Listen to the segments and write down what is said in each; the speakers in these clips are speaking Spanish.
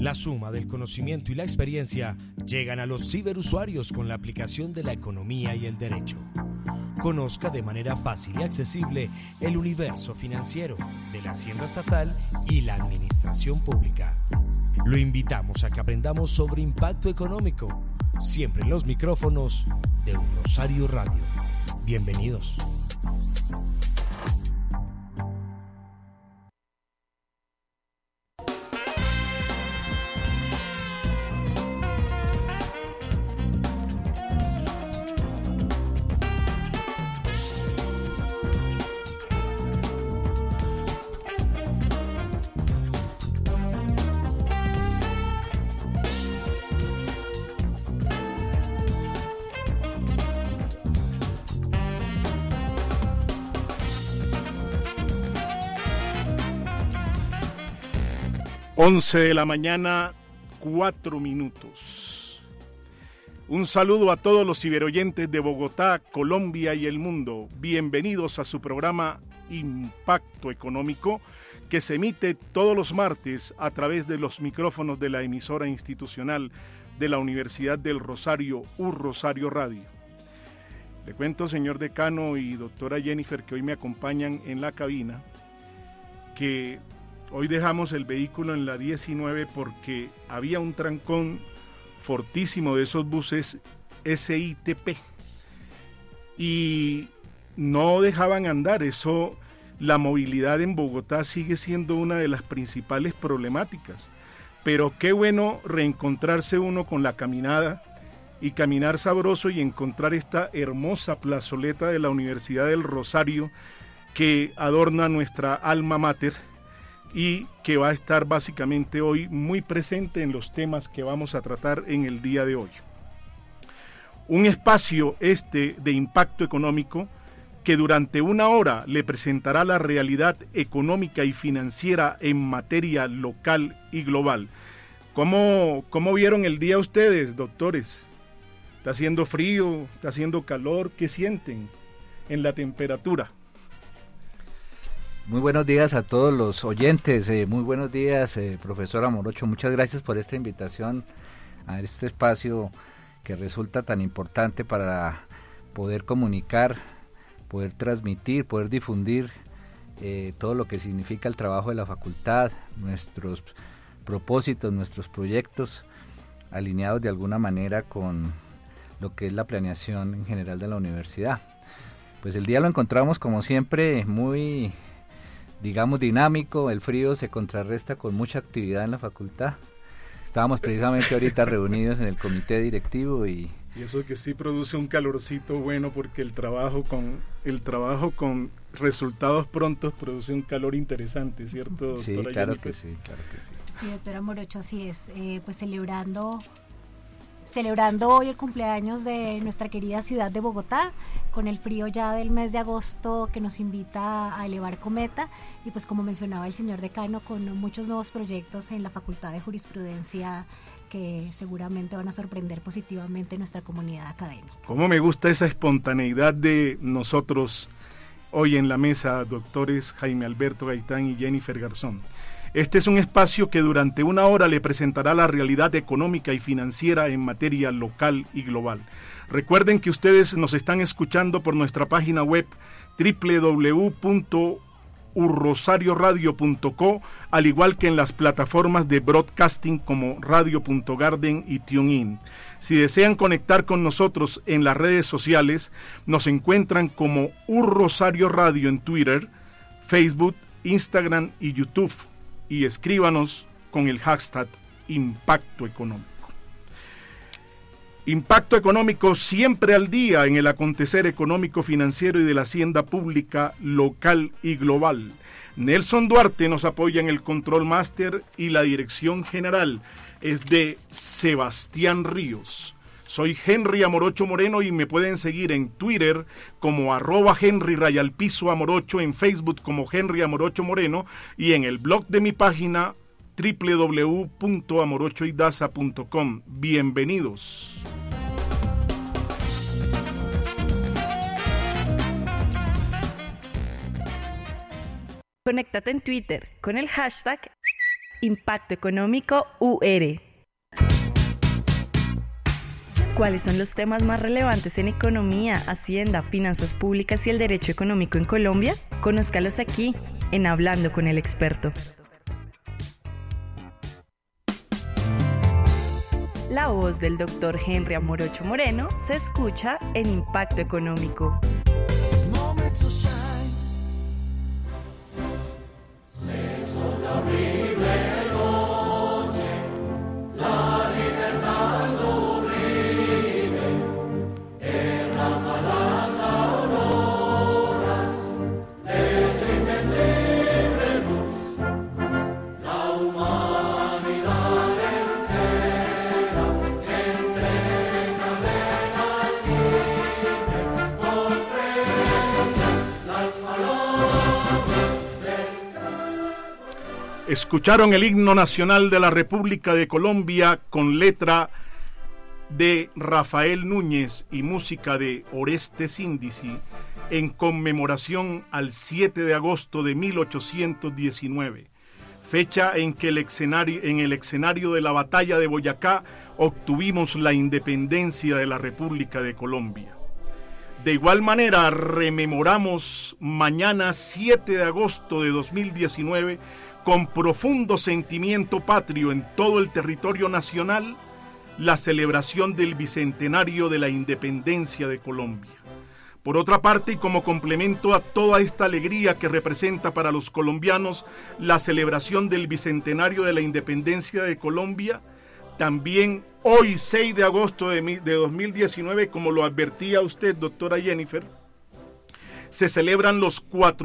La suma del conocimiento y la experiencia llegan a los ciberusuarios con la aplicación de la economía y el derecho. Conozca de manera fácil y accesible el universo financiero de la Hacienda Estatal y la Administración Pública. Lo invitamos a que aprendamos sobre impacto económico, siempre en los micrófonos de Un Rosario Radio. Bienvenidos. Once de la mañana, 4 minutos. Un saludo a todos los ciberoyentes de Bogotá, Colombia y el mundo. Bienvenidos a su programa Impacto Económico, que se emite todos los martes a través de los micrófonos de la emisora institucional de la Universidad del Rosario, Un Rosario Radio. Le cuento, señor decano y doctora Jennifer, que hoy me acompañan en la cabina, que hoy dejamos el vehículo en la 19 porque había un trancón fortísimo de esos buses SITP y no dejaban andar. Eso, la movilidad en Bogotá sigue siendo una de las principales problemáticas, pero qué bueno reencontrarse uno con la caminada y caminar sabroso y encontrar esta hermosa plazoleta de la Universidad del Rosario que adorna nuestra alma mater y que va a estar básicamente hoy muy presente en los temas que vamos a tratar en el día de hoy. Un espacio de impacto económico que durante una hora le presentará la realidad económica y financiera en materia local y global. ¿Cómo vieron el día ustedes, doctores? ¿Está haciendo frío? ¿Está haciendo calor? ¿Qué sienten en la temperatura? Muy buenos días a todos los oyentes, muy buenos días, profesora Morocho, muchas gracias por esta invitación a este espacio que resulta tan importante para poder comunicar, poder transmitir, poder difundir todo lo que significa el trabajo de la facultad, nuestros propósitos, nuestros proyectos, alineados de alguna manera con lo que es la planeación en general de la universidad. Pues el día lo encontramos como siempre muy, digamos, dinámico. El frío se contrarresta con mucha actividad en la facultad. Estábamos precisamente ahorita reunidos en el comité directivo y eso que sí produce un calorcito bueno, porque el trabajo con resultados prontos produce un calor interesante, ¿cierto, doctora? Sí, claro Jennifer? que sí, claro que sí. Sí, doctora Morocho, así es. Pues celebrando hoy el cumpleaños de nuestra querida ciudad de Bogotá, con el frío ya del mes de agosto que nos invita a elevar cometa, y pues como mencionaba el señor decano, con muchos nuevos proyectos en la Facultad de Jurisprudencia que seguramente van a sorprender positivamente nuestra comunidad académica. Cómo me gusta esa espontaneidad de nosotros hoy en la mesa, doctores Jaime Alberto Gaitán y Jennifer Garzón. Este es un espacio que durante una hora le presentará la realidad económica y financiera en materia local y global. Recuerden que ustedes nos están escuchando por nuestra página web www.urrosarioradio.co, al igual que en las plataformas de broadcasting como Radio.Garden y TuneIn. Si desean conectar con nosotros en las redes sociales, nos encuentran como Rosario Radio en Twitter, Facebook, Instagram y YouTube, y escríbanos con el hashtag Impacto Económico. Impacto Económico siempre al día en el acontecer económico, financiero y de la hacienda pública local y global. Nelson Duarte nos apoya en el Control Master y la dirección general es de Sebastián Ríos. Soy Henry Amorocho Moreno y me pueden seguir en Twitter como @Henry_Amorocho, en Facebook como Henry Amorocho Moreno y en el blog de mi página www.amorochoidaza.com. Bienvenidos. Conéctate en Twitter con el hashtag Impacto Económico UR. ¿Cuáles son los temas más relevantes en economía, hacienda, finanzas públicas y el derecho económico en Colombia? Conózcalos aquí, en Hablando con el Experto. La voz del Dr. Henry Amorocho Moreno se escucha en Impacto Económico. Escucharon el himno nacional de la República de Colombia con letra de Rafael Núñez y música de Orestes Índici en conmemoración al 7 de agosto de 1819, fecha en que en el escenario de la batalla de Boyacá obtuvimos la independencia de la República de Colombia. De igual manera, rememoramos mañana 7 de agosto de 2019 con profundo sentimiento patrio en todo el territorio nacional, la celebración del bicentenario de la independencia de Colombia. Por otra parte, y como complemento a toda esta alegría que representa para los colombianos la celebración del bicentenario de la independencia de Colombia, también hoy 6 de agosto de 2019, como lo advertía usted, doctora Jennifer, se celebran los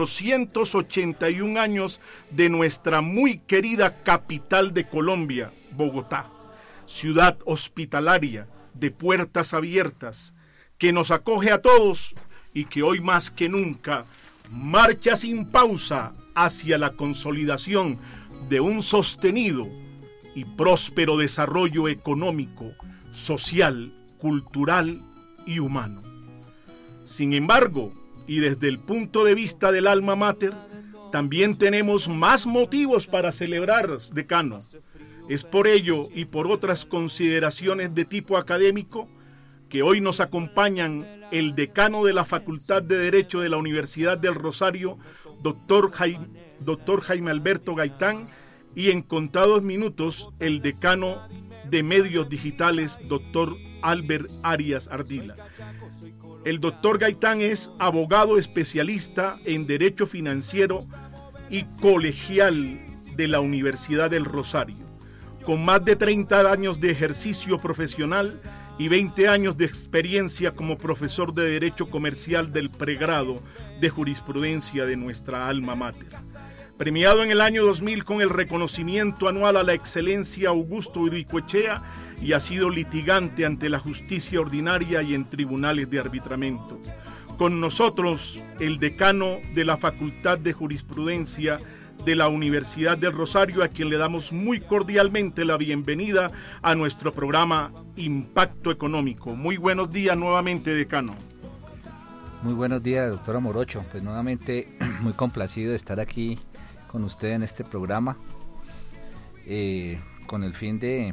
481 años de nuestra muy querida capital de Colombia, Bogotá, ciudad hospitalaria de puertas abiertas, que nos acoge a todos y que hoy más que nunca marcha sin pausa hacia la consolidación de un sostenido y próspero desarrollo económico, social, cultural y humano. Sin embargo, y desde el punto de vista del alma mater, también tenemos más motivos para celebrar, decano. Es por ello y por otras consideraciones de tipo académico que hoy nos acompañan el decano de la Facultad de Derecho de la Universidad del Rosario, doctor Jaime Alberto Gaitán, y en contados minutos el decano de Medios Digitales, doctor Albert Arias Ardila. El doctor Gaitán es abogado especialista en Derecho Financiero y colegial de la Universidad del Rosario, con más de 30 años de ejercicio profesional y 20 años de experiencia como profesor de Derecho Comercial del pregrado de Jurisprudencia de nuestra alma mater. Premiado en el año 2000 con el reconocimiento anual a la excelencia Augusto Uricoechea, y ha sido litigante ante la justicia ordinaria y en tribunales de arbitramiento. Con nosotros, el decano de la Facultad de Jurisprudencia de la Universidad del Rosario, a quien le damos muy cordialmente la bienvenida a nuestro programa Impacto Económico. Muy buenos días nuevamente, decano. Muy buenos días, doctora Morocho. Pues nuevamente muy complacido de estar aquí con usted en este programa, con el fin de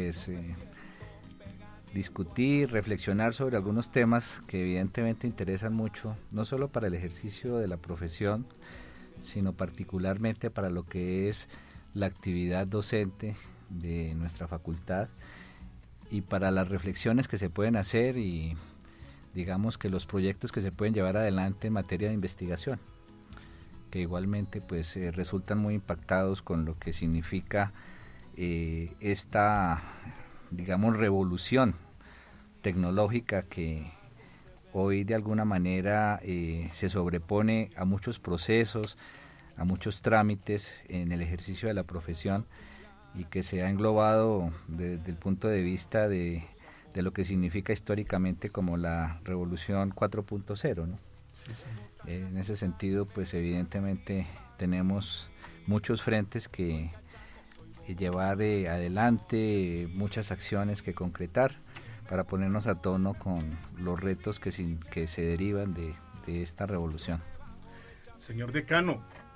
discutir, reflexionar sobre algunos temas que evidentemente interesan mucho, no solo para el ejercicio de la profesión, sino particularmente para lo que es la actividad docente de nuestra facultad y para las reflexiones que se pueden hacer y digamos que los proyectos que se pueden llevar adelante en materia de investigación, que igualmente resultan muy impactados con lo que significa esta, digamos, revolución tecnológica que hoy de alguna manera se sobrepone a muchos procesos, a muchos trámites en el ejercicio de la profesión y que se ha englobado desde el punto de vista de lo que significa históricamente como la revolución 4.0, ¿no? Sí. En ese sentido, pues evidentemente tenemos muchos frentes que llevar adelante, muchas acciones que concretar para ponernos a tono con los retos que se derivan de esta revolución. Señor decano,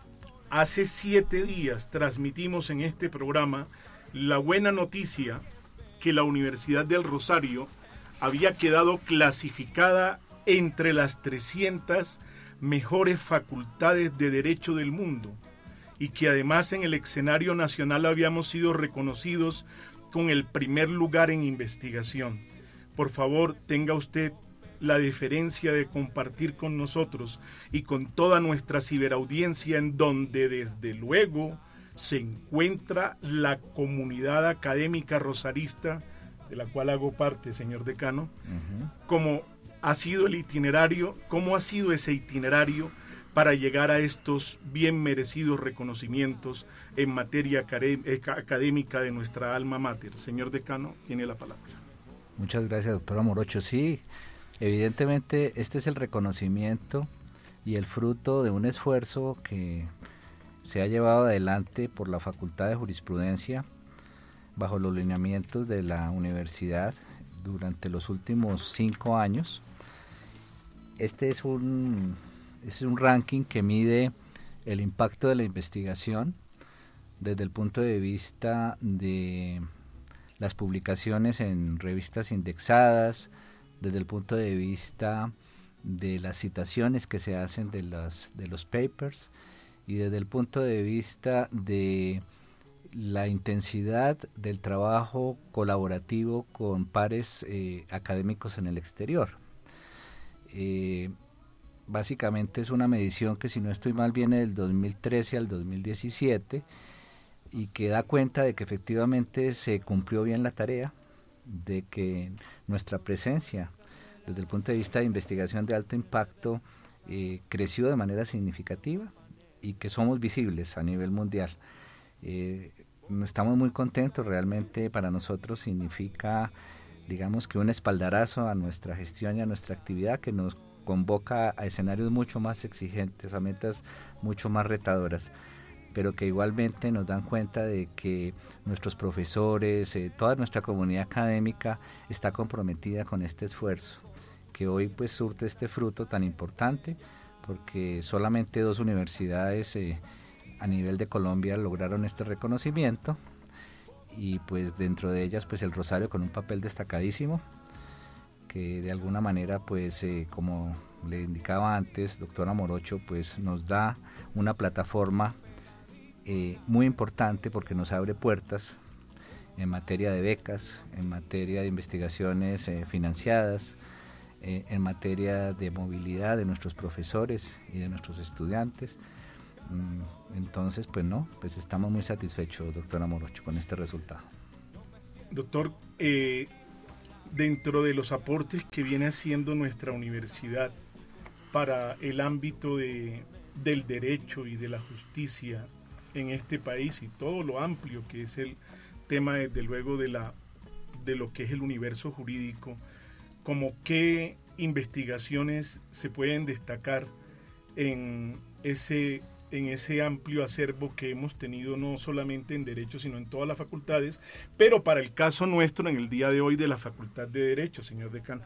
hace 7 días transmitimos en este programa la buena noticia que la Universidad del Rosario había quedado clasificada entre las 300 mejores facultades de Derecho del mundo y que además en el escenario nacional habíamos sido reconocidos con el primer lugar en investigación. Por favor, tenga usted la deferencia de compartir con nosotros y con toda nuestra ciberaudiencia, en donde desde luego se encuentra la comunidad académica rosarista, de la cual hago parte, señor decano, cómo ha sido el itinerario, cómo ha sido ese itinerario para llegar a estos bien merecidos reconocimientos en materia académica de nuestra alma mater. Señor decano, tiene la palabra. Muchas gracias, doctora Morocho. Sí, evidentemente este es el reconocimiento y el fruto de un esfuerzo que se ha llevado adelante por la Facultad de Jurisprudencia bajo los lineamientos de la universidad durante los últimos 5 años. Este es un ranking que mide el impacto de la investigación desde el punto de vista de las publicaciones en revistas indexadas, desde el punto de vista de las citaciones que se hacen de los papers y desde el punto de vista de la intensidad del trabajo colaborativo con pares académicos en el exterior. Básicamente es una medición que, si no estoy mal, viene del 2013 al 2017 y que da cuenta de que efectivamente se cumplió bien la tarea, de que nuestra presencia desde el punto de vista de investigación de alto impacto creció de manera significativa y que somos visibles a nivel mundial. Estamos muy contentos, realmente para nosotros significa, digamos, que un espaldarazo a nuestra gestión y a nuestra actividad, que nos convoca a escenarios mucho más exigentes, a metas mucho más retadoras, pero que igualmente nos dan cuenta de que nuestros profesores, toda nuestra comunidad académica está comprometida con este esfuerzo, que hoy pues surte este fruto tan importante, porque solamente 2 universidades a nivel de Colombia lograron este reconocimiento, y pues dentro de ellas pues el Rosario con un papel destacadísimo, que de alguna manera pues como le indicaba antes, doctora Morocho, pues nos da una plataforma muy importante, porque nos abre puertas en materia de becas, en materia de investigaciones financiadas, en materia de movilidad de nuestros profesores y de nuestros estudiantes. Entonces, pues estamos muy satisfechos, doctora Morocho, con este resultado. Doctor, dentro de los aportes que viene haciendo nuestra universidad para el ámbito del derecho y de la justicia en este país, y todo lo amplio que es el tema, desde luego, de lo que es el universo jurídico, como qué investigaciones se pueden destacar en ese amplio acervo que hemos tenido, no solamente en Derecho, sino en todas las facultades, pero para el caso nuestro en el día de hoy de la Facultad de Derecho, señor decano.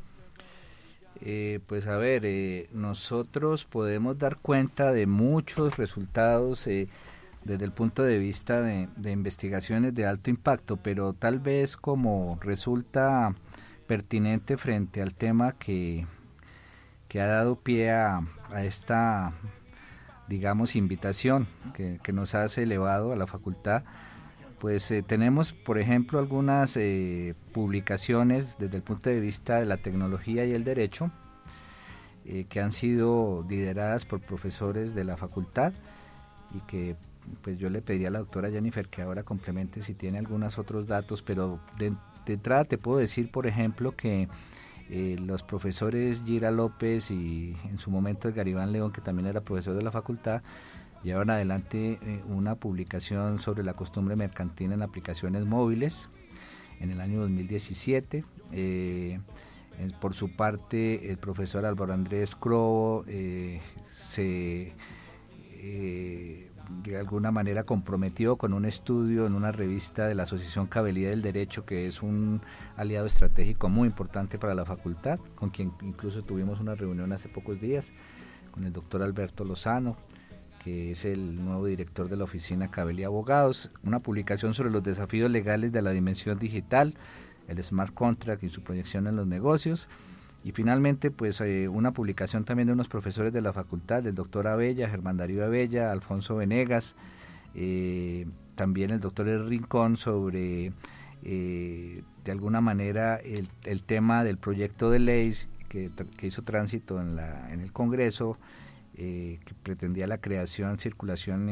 Pues a ver, nosotros podemos dar cuenta de muchos resultados desde el punto de vista de investigaciones de alto impacto, pero tal vez como resulta pertinente frente al tema que ha dado pie a esta, digamos, invitación que nos hace elevado a la facultad, pues tenemos, por ejemplo, algunas publicaciones desde el punto de vista de la tecnología y el derecho, que han sido lideradas por profesores de la facultad, y que pues yo le pediría a la doctora Jennifer que ahora complemente si tiene algunos otros datos, pero de entrada te puedo decir, por ejemplo, que los profesores Gira López y en su momento Edgar Iván León, que también era profesor de la facultad, llevaron adelante una publicación sobre la costumbre mercantil en aplicaciones móviles en el año 2017. Por su parte, el profesor Álvaro Andrés Crobo se de alguna manera comprometió con un estudio en una revista de la Asociación Cabelía del Derecho, que es un aliado estratégico muy importante para la facultad, con quien incluso tuvimos una reunión hace pocos días con el doctor Alberto Lozano, que es el nuevo director de la oficina Cabelli Abogados, una publicación sobre los desafíos legales de la dimensión digital, el smart contract y su proyección en los negocios, y finalmente pues una publicación también de unos profesores de la facultad, del doctor Abella, Germán Darío Abella, Alfonso Venegas, también el doctor El Rincón sobre de alguna manera el tema del proyecto de ley que hizo tránsito en el Congreso, que pretendía la creación, circulación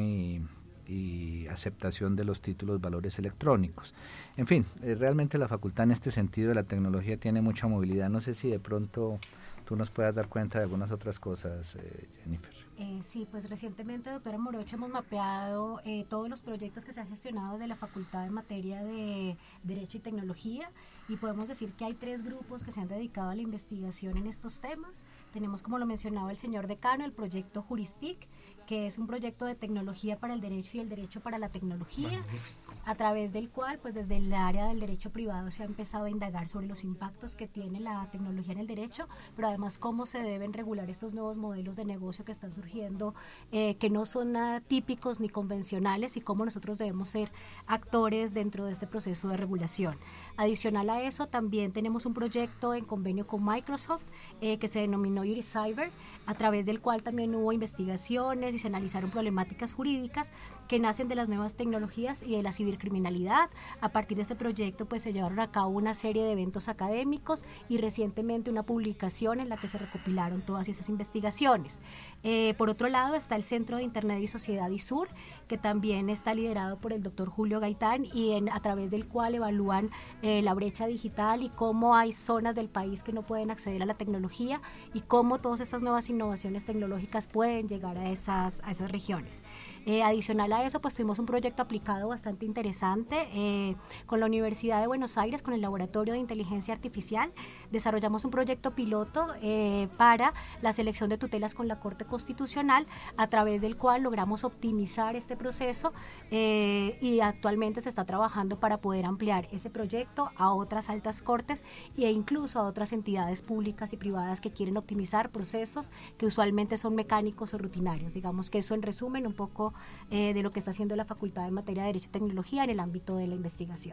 y aceptación de los títulos valores electrónicos. En fin, realmente la facultad en este sentido de la tecnología tiene mucha movilidad. No sé si de pronto tú nos puedas dar cuenta de algunas otras cosas, Jennifer. Sí, pues recientemente, doctora Morocho, hemos mapeado todos los proyectos que se han gestionado desde la facultad en materia de Derecho y Tecnología, y podemos decir que hay 3 grupos que se han dedicado a la investigación en estos temas. Tenemos, como lo mencionaba el señor decano, el proyecto Juristic, que es un proyecto de tecnología para el derecho y el derecho para la tecnología. Magnífico. A través del cual, pues desde el área del derecho privado se ha empezado a indagar sobre los impactos que tiene la tecnología en el derecho, pero además cómo se deben regular estos nuevos modelos de negocio que están surgiendo, que no son nada típicos ni convencionales, y cómo nosotros debemos ser actores dentro de este proceso de regulación. Adicional a eso, también tenemos un proyecto en convenio con Microsoft que se denominó UriCyber, a través del cual también hubo investigaciones y se analizaron problemáticas jurídicas que nacen de las nuevas tecnologías y de la cibercriminalidad. A partir de este proyecto pues se llevaron a cabo una serie de eventos académicos y recientemente una publicación en la que se recopilaron todas esas investigaciones. Por otro lado está el Centro de Internet y Sociedad ISUR, que también está liderado por el doctor Julio Gaitán y a través del cual evalúan la brecha digital y cómo hay zonas del país que no pueden acceder a la tecnología y cómo todas estas nuevas innovaciones tecnológicas pueden llegar a esas regiones. Adicional a eso, pues tuvimos un proyecto aplicado bastante interesante con la Universidad de Buenos Aires, con el Laboratorio de Inteligencia Artificial. Desarrollamos un proyecto piloto para la selección de tutelas con la Corte Constitucional, a través del cual logramos optimizar este proceso y actualmente se está trabajando para poder ampliar ese proyecto a otras altas cortes e incluso a otras entidades públicas y privadas que quieren optimizar procesos que usualmente son mecánicos o rutinarios. Digamos que eso en resumen un poco de lo que está haciendo la Facultad en materia de Derecho y Tecnología en el ámbito de la investigación.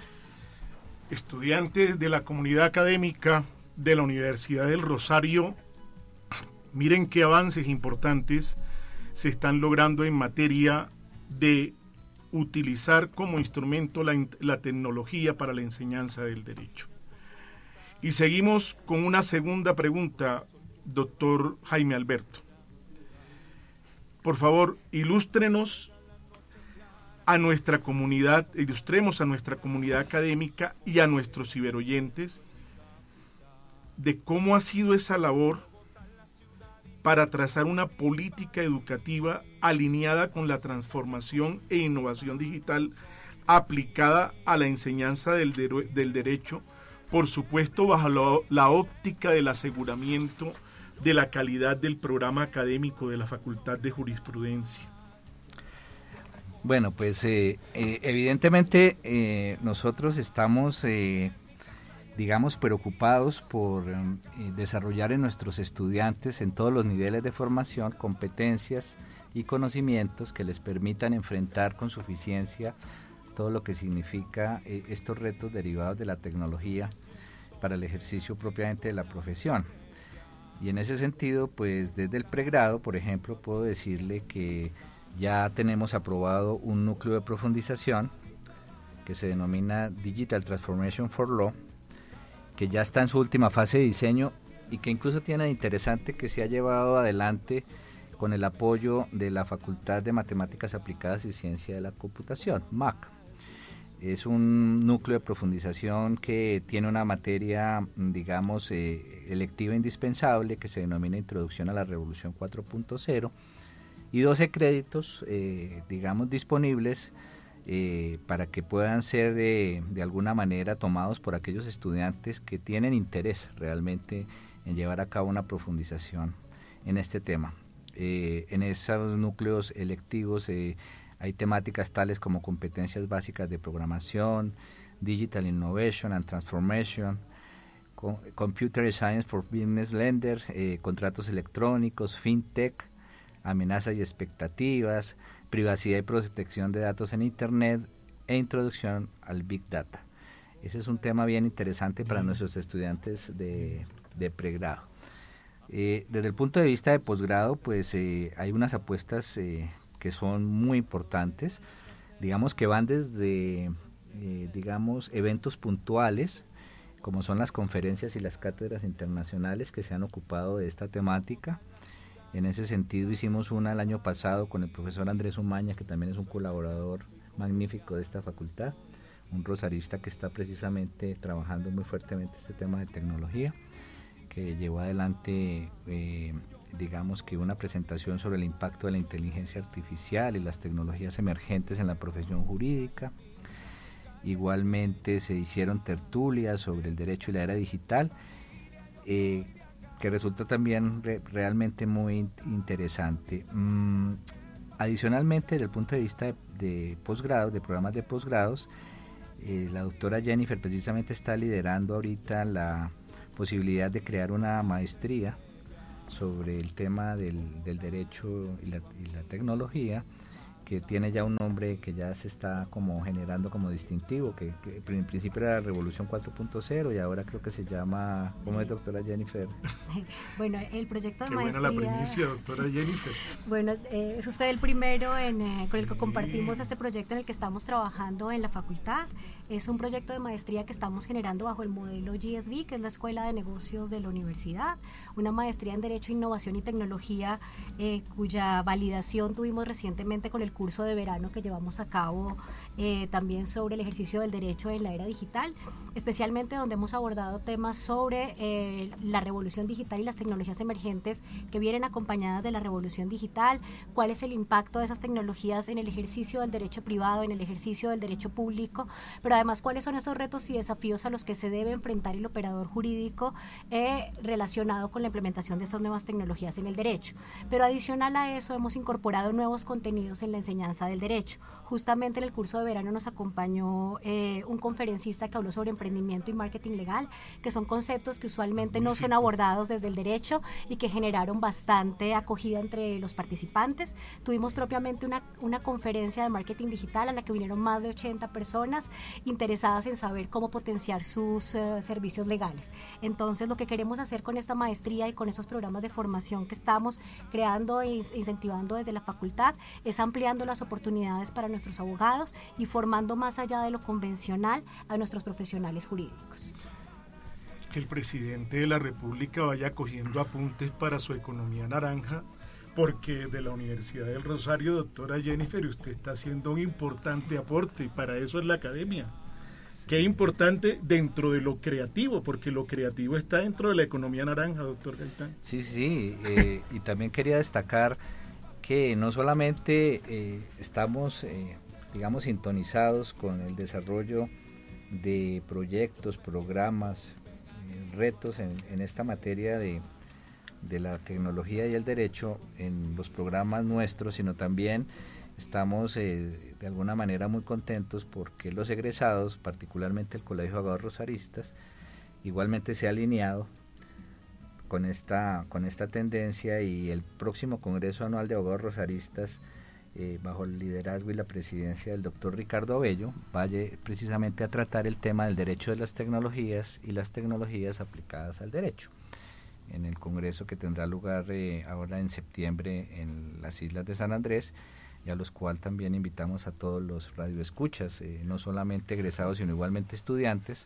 Estudiantes de la comunidad académica de la Universidad del Rosario, miren qué avances importantes se están logrando en materia de utilizar como instrumento la tecnología para la enseñanza del derecho. Y seguimos con una segunda pregunta, doctor Jaime Alberto. Por favor, ilústrenos a nuestra comunidad, ilustremos a nuestra comunidad académica y a nuestros ciberoyentes de cómo ha sido esa labor para trazar una política educativa alineada con la transformación e innovación digital aplicada a la enseñanza del derecho, por supuesto bajo la óptica del aseguramiento de la calidad del programa académico de la Facultad de Jurisprudencia. Bueno, pues evidentemente nosotros estamos, digamos, preocupados por desarrollar en nuestros estudiantes en todos los niveles de formación competencias y conocimientos que les permitan enfrentar con suficiencia todo lo que significa estos retos derivados de la tecnología para el ejercicio propiamente de la profesión. Y en ese sentido, pues desde el pregrado, por ejemplo, puedo decirle que ya tenemos aprobado un núcleo de profundización que se denomina Digital Transformation for Law, que ya está en su última fase de diseño y que incluso tiene de interesante que se ha llevado adelante con el apoyo de la Facultad de Matemáticas Aplicadas y Ciencia de la Computación, MAC. Es un núcleo de profundización que tiene una materia, digamos, electiva indispensable que se denomina Introducción a la Revolución 4.0 y 12 créditos, digamos, disponibles para que puedan ser de alguna manera tomados por aquellos estudiantes que tienen interés realmente en llevar a cabo una profundización en este tema. En esos núcleos electivos hay temáticas tales como competencias básicas de programación, Digital Innovation and Transformation, Computer Science for Business Lender, contratos electrónicos, FinTech, amenazas y expectativas, privacidad y protección de datos en Internet e introducción al Big Data. Ese es un tema bien interesante para nuestros estudiantes de pregrado. Desde el punto de vista de posgrado, pues hay unas apuestas que son muy importantes, digamos que van desde eventos puntuales, como son las conferencias y las cátedras internacionales que se han ocupado de esta temática. En ese sentido hicimos una el año pasado con el profesor Andrés Umaña, que también es un colaborador magnífico de esta facultad, un rosarista que está precisamente trabajando muy fuertemente este tema de tecnología, que llevó adelante digamos que una presentación sobre el impacto de la inteligencia artificial y las tecnologías emergentes en la profesión jurídica. Igualmente se hicieron tertulias sobre el derecho y la era digital, que resulta también realmente muy interesante. Adicionalmente, desde el punto de vista de posgrados, de programas de posgrados, la doctora Jennifer precisamente está liderando ahorita la posibilidad de crear una maestría sobre el tema del derecho y la tecnología, que tiene ya un nombre que ya se está como generando como distintivo, que en principio era la Revolución 4.0 y ahora creo que se llama, ¿cómo es, doctora Jennifer? Bueno, el proyecto de Qué maestría... buena la primicia, doctora Jennifer. Bueno, es usted el primero con el que compartimos este proyecto en el que estamos trabajando en la facultad. Es un proyecto de maestría que estamos generando bajo el modelo GSB, que es la Escuela de Negocios de la Universidad, una maestría en Derecho, Innovación y Tecnología, cuya validación tuvimos recientemente con el curso de verano que llevamos a cabo también sobre el ejercicio del derecho en la era digital, especialmente donde hemos abordado temas sobre la revolución digital y las tecnologías emergentes que vienen acompañadas de la revolución digital, cuál es el impacto de esas tecnologías en el ejercicio del derecho privado, en el ejercicio del derecho público, pero además cuáles son esos retos y desafíos a los que se debe enfrentar el operador jurídico relacionado con la implementación de estas nuevas tecnologías en el derecho. Pero adicional a eso hemos incorporado nuevos contenidos en la enseñanza del derecho. Justamente en el curso de verano nos acompañó un conferencista que habló sobre emprendimiento y marketing legal, que son conceptos que usualmente no son abordados desde el derecho y que generaron bastante acogida entre los participantes. Tuvimos propiamente una conferencia de marketing digital a la que vinieron más de 80 personas interesadas en saber cómo potenciar sus servicios legales. Entonces, lo que queremos hacer con esta maestría y con estos programas de formación que estamos creando e incentivando desde la facultad es ampliando las oportunidades para nuestros abogados y formando más allá de lo convencional a nuestros profesionales jurídicos. Que el presidente de la República vaya cogiendo apuntes para su economía naranja, porque de la Universidad del Rosario, doctora Jennifer, usted está haciendo un importante aporte y para eso es la academia. Qué importante dentro de lo creativo, porque lo creativo está dentro de la economía naranja, doctor Gaitán. Sí, y también quería destacar que no solamente estamos, digamos, sintonizados con el desarrollo de proyectos, programas, retos en esta materia de la tecnología y el derecho en los programas nuestros, sino también estamos de alguna manera muy contentos porque los egresados, particularmente el Colegio de Abogados Rosaristas, igualmente se ha alineado con esta tendencia, y el próximo Congreso Anual de Abogados Rosaristas, bajo el liderazgo y la presidencia del doctor Ricardo Abello, vaya precisamente a tratar el tema del derecho de las tecnologías y las tecnologías aplicadas al derecho, en el congreso que tendrá lugar ahora en septiembre en las Islas de San Andrés, y a los cuales también invitamos a todos los radioescuchas, no solamente egresados sino igualmente estudiantes,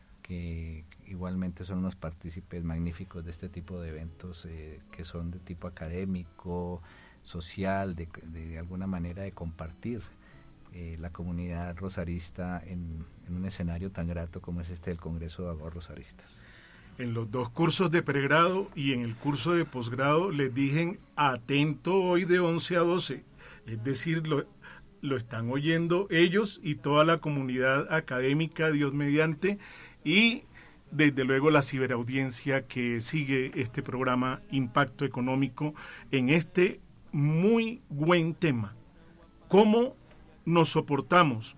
que igualmente son unos partícipes magníficos de este tipo de eventos que son de tipo académico, social, de alguna manera de compartir la comunidad rosarista en un escenario tan grato como es este del Congreso de Abogados Rosaristas. En los dos cursos de pregrado y en el curso de posgrado les dije atento hoy de 11 a 12, es decir, lo están oyendo ellos y toda la comunidad académica, Dios mediante, y desde luego la ciberaudiencia que sigue este programa Impacto Económico en este muy buen tema. ¿Cómo nos soportamos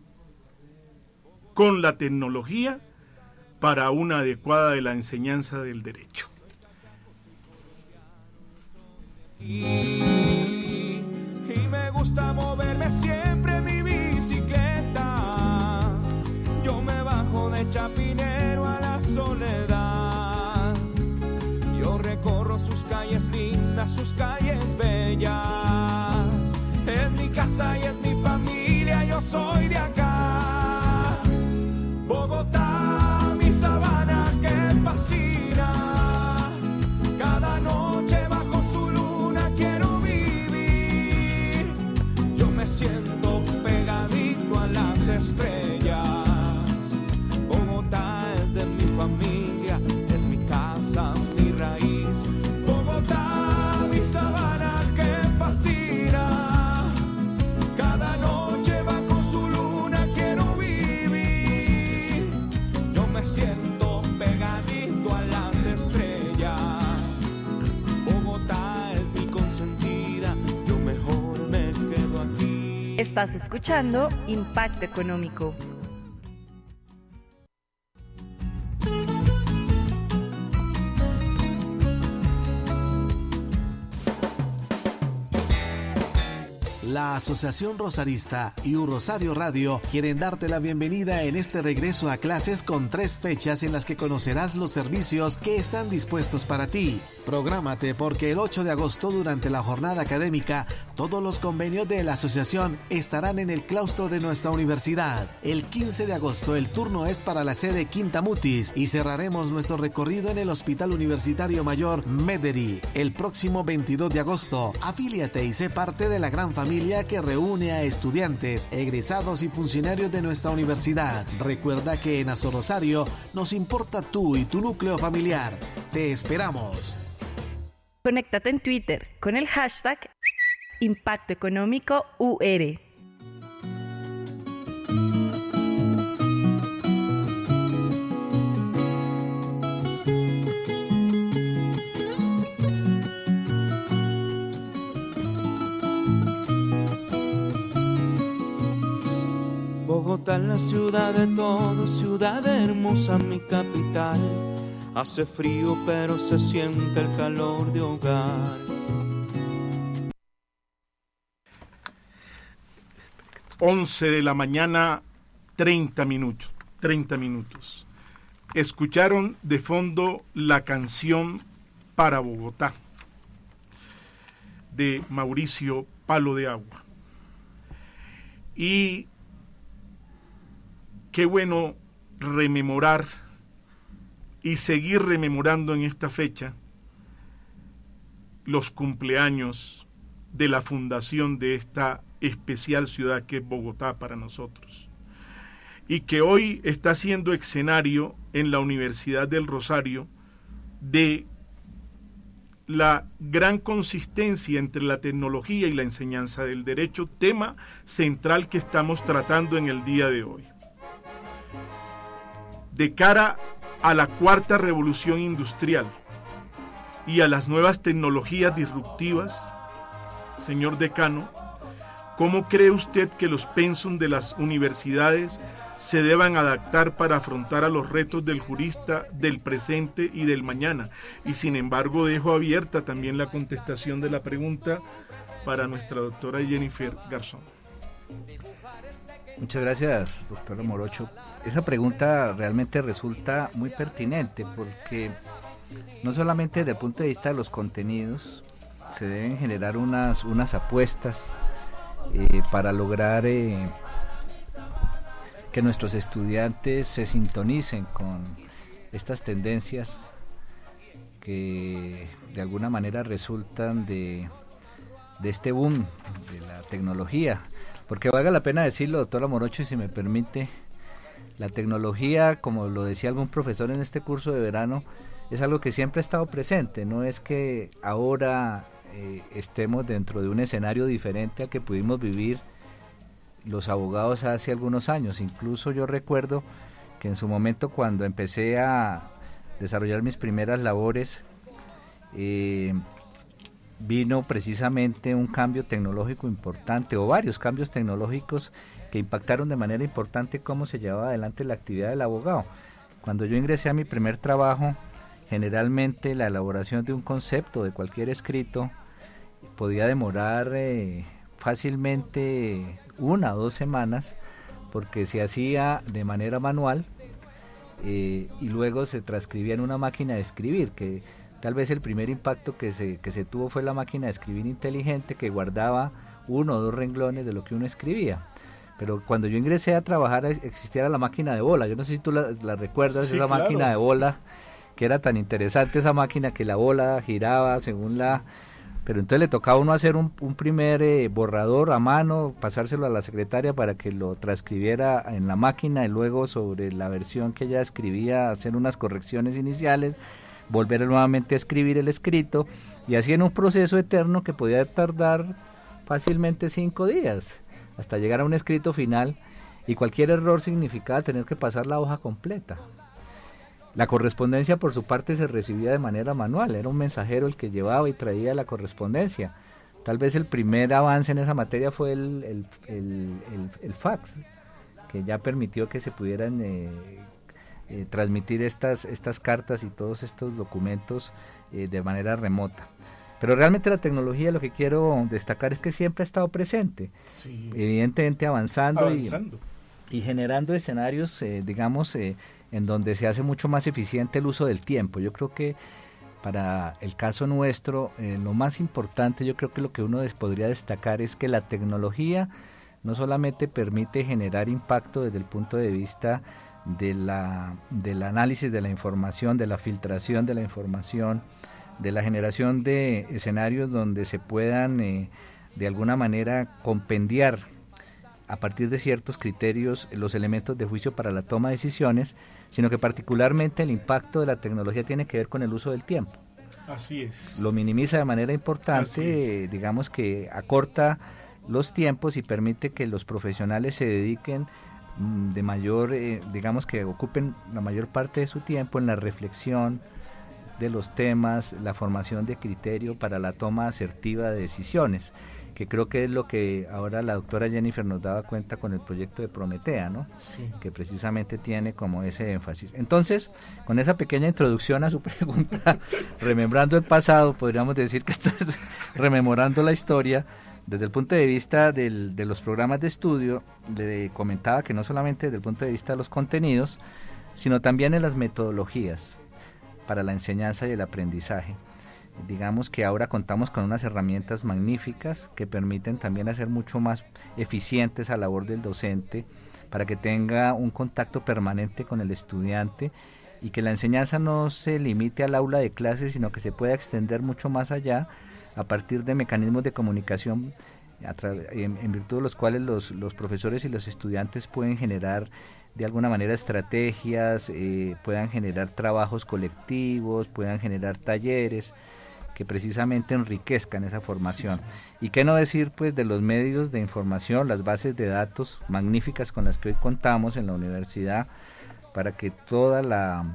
con la tecnología para una adecuada de la enseñanza del derecho? Y me gusta moverme siempre en mi bicicleta. Yo me bajo de Chapinero a la Soledad. Yo recorro sus calles lindas, sus calles bellas. Es mi casa y es mi familia, yo soy de acá. Bogotá, mi sabana que fascina. Cada noche bajo su luna quiero vivir. Yo me siento pegadito a las estrellas. Bogotá es de mi familia, es mi casa, mi raíz. Bogotá, mi sabana que fascina. Cada noche bajo su luna quiero vivir. Yo me siento pegadito a las estrellas. Bogotá es mi consentida, yo mejor me quedo aquí. Estás escuchando Impacto Económico. La Asociación Rosarista y Un Rosario Radio quieren darte la bienvenida en este regreso a clases con 3 fechas en las que conocerás los servicios que están dispuestos para ti. Prográmate porque el 8 de agosto durante la jornada académica todos los convenios de la asociación estarán en el claustro de nuestra universidad. El 15 de agosto el turno es para la sede Quinta Mutis y cerraremos nuestro recorrido en el Hospital Universitario Mayor Mederi. El próximo 22 de agosto afíliate y sé parte de la gran familia que reúne a estudiantes, egresados y funcionarios de nuestra universidad. Recuerda que en Aso Rosario nos importa tú y tu núcleo familiar. Te esperamos. Conéctate en Twitter con el hashtag Impacto Económico UR. Bogotá es la ciudad de todos, ciudad hermosa, mi capital. Hace frío pero se siente el calor de hogar. 11 de la mañana, 30 minutos. Escucharon de fondo la canción Para Bogotá, de Mauricio Palo de Agua. Y qué bueno rememorar y seguir rememorando en esta fecha los cumpleaños de la fundación de esta especial ciudad que es Bogotá para nosotros, y que hoy está siendo escenario en la Universidad del Rosario de la gran consistencia entre la tecnología y la enseñanza del derecho, tema central que estamos tratando en el día de hoy. De cara a la cuarta revolución industrial y a las nuevas tecnologías disruptivas, señor decano, ¿cómo cree usted que los pensum de las universidades se deban adaptar para afrontar a los retos del jurista del presente y del mañana? Y sin embargo dejo abierta también la contestación de la pregunta para nuestra doctora Jennifer Garzón. Muchas gracias, doctora Morocho. Esa pregunta realmente resulta muy pertinente porque no solamente desde el punto de vista de los contenidos se deben generar unas apuestas para lograr que nuestros estudiantes se sintonicen con estas tendencias que de alguna manera resultan de este boom de la tecnología. Porque valga la pena decirlo, doctora Morocho, y si me permite, la tecnología, como lo decía algún profesor en este curso de verano, es algo que siempre ha estado presente, no es que ahora estemos dentro de un escenario diferente al que pudimos vivir los abogados hace algunos años. Incluso yo recuerdo que en su momento, cuando empecé a desarrollar mis primeras labores, vino precisamente un cambio tecnológico importante, o varios cambios tecnológicos que impactaron de manera importante cómo se llevaba adelante la actividad del abogado. Cuando yo ingresé a mi primer trabajo, generalmente la elaboración de un concepto, de cualquier escrito, podía demorar fácilmente 1 o 2 semanas, porque se hacía de manera manual y luego se transcribía en una máquina de escribir, que tal vez el primer impacto que se tuvo fue la máquina de escribir inteligente, que guardaba 1 o 2 renglones de lo que uno escribía. Pero cuando yo ingresé a trabajar existía la máquina de bola, yo no sé si tú la recuerdas, sí, esa claro. Máquina de bola, que era tan interesante esa máquina, que la bola giraba según la... Pero entonces le tocaba a uno hacer un primer borrador a mano, pasárselo a la secretaria para que lo transcribiera en la máquina, y luego sobre la versión que ella escribía hacer unas correcciones iniciales, volver nuevamente a escribir el escrito, y así en un proceso eterno que podía tardar fácilmente 5 días hasta llegar a un escrito final, y cualquier error significaba tener que pasar la hoja completa. La correspondencia por su parte se recibía de manera manual, era un mensajero el que llevaba y traía la correspondencia. Tal vez el primer avance en esa materia fue el fax, que ya permitió que se pudieran transmitir estas cartas y todos estos documentos de manera remota. Pero realmente la tecnología, lo que quiero destacar es que siempre ha estado presente, sí. Evidentemente avanzando. Y generando escenarios, en donde se hace mucho más eficiente el uso del tiempo. Yo creo que para el caso nuestro, lo más importante, yo creo que lo que uno podría destacar es que la tecnología no solamente permite generar impacto desde el punto de vista del análisis de la información, de la filtración de la información, de la generación de escenarios donde se puedan de alguna manera compendiar a partir de ciertos criterios los elementos de juicio para la toma de decisiones, sino que particularmente el impacto de la tecnología tiene que ver con el uso del tiempo. Así es. Lo minimiza de manera importante, digamos que acorta los tiempos y permite que los profesionales se dediquen de mayor, digamos que ocupen la mayor parte de su tiempo en la reflexión de los temas, la formación de criterio para la toma asertiva de decisiones, que creo que es lo que ahora la doctora Jennifer nos daba cuenta con el proyecto de Prometea, ¿no? Sí. Que precisamente tiene como ese énfasis. Entonces, con esa pequeña introducción a su pregunta, remembrando el pasado, podríamos decir que estás rememorando la historia. Desde el punto de vista de los programas de estudio, le comentaba que no solamente desde el punto de vista de los contenidos, sino también en las metodologías para la enseñanza y el aprendizaje. Digamos que ahora contamos con unas herramientas magníficas que permiten también hacer mucho más eficiente esa labor del docente, para que tenga un contacto permanente con el estudiante y que la enseñanza no se limite al aula de clases, sino que se pueda extender mucho más allá a partir de mecanismos de comunicación en virtud de los cuales los profesores y los estudiantes pueden generar de alguna manera estrategias, puedan generar trabajos colectivos, puedan generar talleres que precisamente enriquezcan esa formación. Sí, sí. Y qué no decir pues de los medios de información, las bases de datos magníficas con las que hoy contamos en la universidad, para que toda la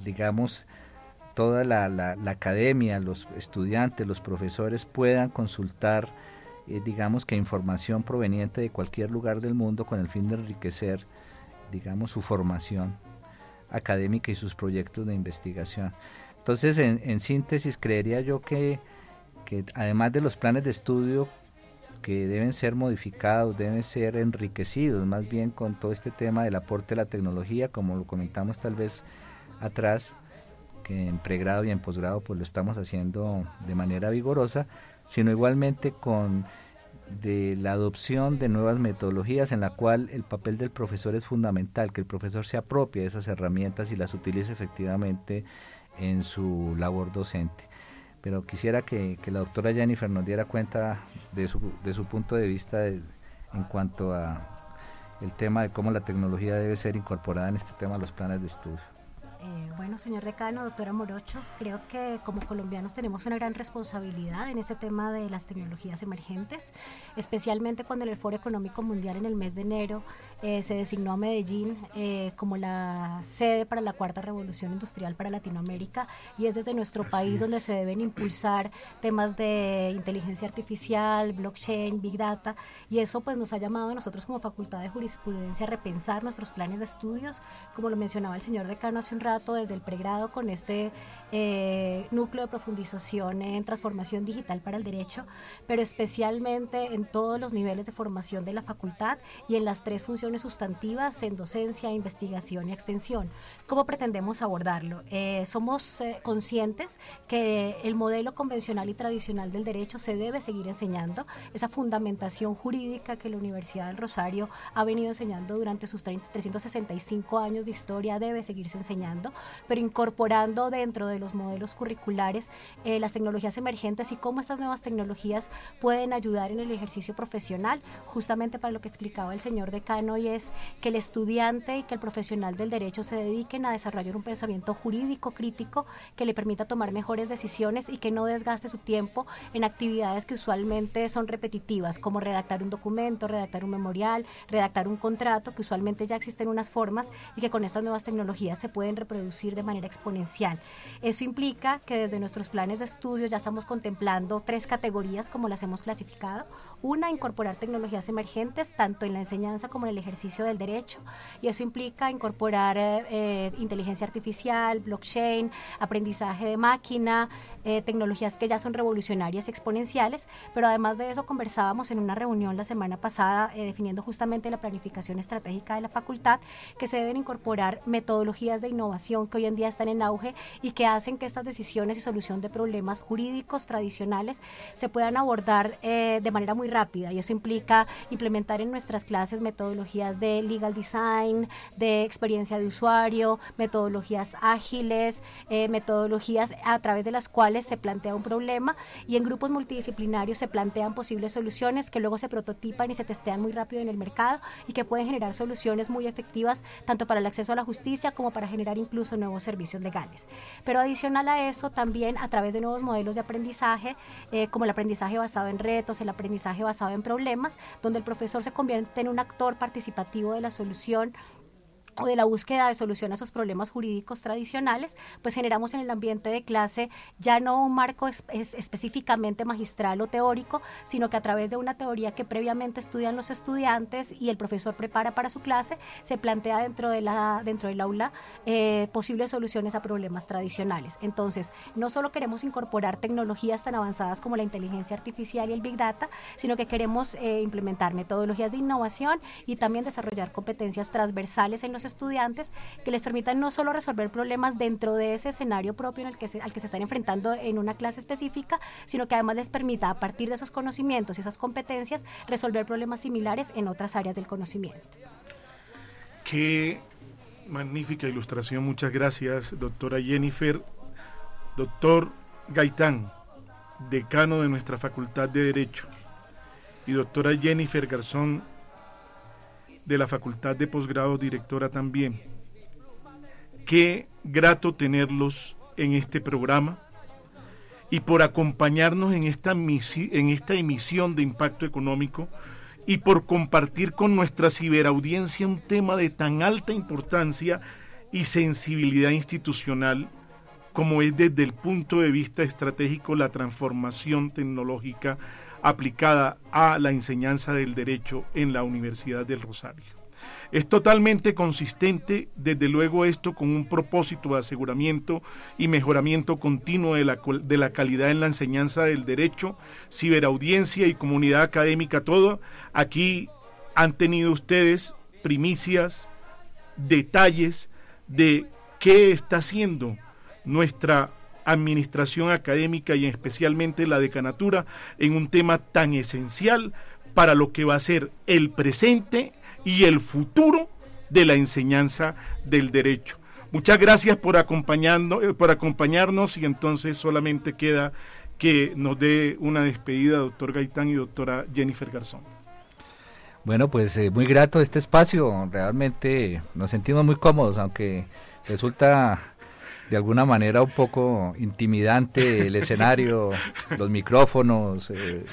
academia, los estudiantes, los profesores puedan consultar digamos que información proveniente de cualquier lugar del mundo con el fin de enriquecer, digamos, su formación académica y sus proyectos de investigación. Entonces, en síntesis, creería yo que además de los planes de estudio que deben ser modificados, deben ser enriquecidos más bien con todo este tema del aporte de la tecnología, como lo comentamos tal vez atrás, que en pregrado y en posgrado pues lo estamos haciendo de manera vigorosa, sino igualmente con de la adopción de nuevas metodologías en la cual el papel del profesor es fundamental, que el profesor se apropie de esas herramientas y las utilice efectivamente en su labor docente. Pero quisiera que la doctora Jennifer nos diera cuenta de su punto de vista en cuanto a el tema de cómo la tecnología debe ser incorporada en este tema de los planes de estudio. Bueno, señor decano, doctora Morocho, creo que como colombianos tenemos una gran responsabilidad en este tema de las tecnologías emergentes, especialmente cuando en el Foro Económico Mundial en el mes de enero se designó a Medellín como la sede para la cuarta revolución industrial para Latinoamérica, y es desde nuestro país donde se deben impulsar temas de inteligencia artificial, blockchain, big data, y eso pues nos ha llamado a nosotros como Facultad de Jurisprudencia a repensar nuestros planes de estudios, como lo mencionaba el señor decano hace un rato. rato desde el pregrado con este núcleo de profundización en transformación digital para el derecho, pero especialmente en todos los niveles de formación de la facultad y en las 3 funciones sustantivas en docencia, investigación y extensión. ¿Cómo pretendemos abordarlo? Somos conscientes que el modelo convencional y tradicional del derecho se debe seguir enseñando, esa fundamentación jurídica que la Universidad del Rosario ha venido enseñando durante sus 365 años de historia debe seguirse enseñando, pero incorporando dentro de los modelos curriculares las tecnologías emergentes y cómo estas nuevas tecnologías pueden ayudar en el ejercicio profesional, justamente para lo que explicaba el señor decano, y es que el estudiante y que el profesional del derecho se dediquen a desarrollar un pensamiento jurídico crítico que le permita tomar mejores decisiones y que no desgaste su tiempo en actividades que usualmente son repetitivas, como redactar un documento, redactar un memorial, redactar un contrato, que usualmente ya existen unas formas y que con estas nuevas tecnologías se pueden reproducir de manera exponencial. Eso implica que desde nuestros planes de estudio ya estamos contemplando 3 categorías como las hemos clasificado. Una, incorporar tecnologías emergentes tanto en la enseñanza como en el ejercicio del derecho, y eso implica incorporar inteligencia artificial, blockchain, aprendizaje de máquina, tecnologías que ya son revolucionarias y exponenciales, pero además de eso conversábamos en una reunión la semana pasada definiendo justamente la planificación estratégica de la facultad, que se deben incorporar metodologías de innovación que hoy en día están en auge y que hacen que estas decisiones y solución de problemas jurídicos tradicionales se puedan abordar de manera muy rápida, y eso implica implementar en nuestras clases metodologías de legal design, de experiencia de usuario, metodologías ágiles, metodologías a través de las cuales se plantea un problema y en grupos multidisciplinarios se plantean posibles soluciones que luego se prototipan y se testean muy rápido en el mercado y que pueden generar soluciones muy efectivas tanto para el acceso a la justicia como para generar incluso nuevos servicios legales. Pero adicional a eso, también a través de nuevos modelos de aprendizaje, como el aprendizaje basado en retos, el aprendizaje basado en problemas, donde el profesor se convierte en un actor participativo de la solución o de la búsqueda de solución a esos problemas jurídicos tradicionales, pues generamos en el ambiente de clase ya no un marco específicamente magistral o teórico, sino que a través de una teoría que previamente estudian los estudiantes y el profesor prepara para su clase, se plantea dentro del aula posibles soluciones a problemas tradicionales. Entonces, no solo queremos incorporar tecnologías tan avanzadas como la inteligencia artificial y el Big Data, sino que queremos implementar metodologías de innovación y también desarrollar competencias transversales en los estudiantes que les permitan no solo resolver problemas dentro de ese escenario propio al que se están enfrentando en una clase específica, sino que además les permita, a partir de esos conocimientos y esas competencias, resolver problemas similares en otras áreas del conocimiento. Qué magnífica ilustración, muchas gracias, doctora Jennifer. Doctor Gaitán, decano de nuestra Facultad de Derecho, y doctora Jennifer Garzón, de la Facultad de Posgrado, directora también. Qué grato tenerlos en este programa y por acompañarnos en esta emisión de Impacto Económico y por compartir con nuestra ciberaudiencia un tema de tan alta importancia y sensibilidad institucional como es desde el punto de vista estratégico la transformación tecnológica aplicada a la enseñanza del derecho en la Universidad del Rosario. Es totalmente consistente, desde luego, esto con un propósito de aseguramiento y mejoramiento continuo de la calidad en la enseñanza del derecho, ciberaudiencia y comunidad académica toda. Aquí han tenido ustedes primicias, detalles de qué está haciendo nuestra administración académica y especialmente la decanatura en un tema tan esencial para lo que va a ser el presente y el futuro de la enseñanza del derecho. Muchas gracias por acompañarnos y entonces solamente queda que nos dé una despedida doctor Gaitán y doctora Jennifer Garzón. Bueno, pues muy grato este espacio, realmente nos sentimos muy cómodos, aunque resulta de alguna manera un poco intimidante el escenario, los micrófonos,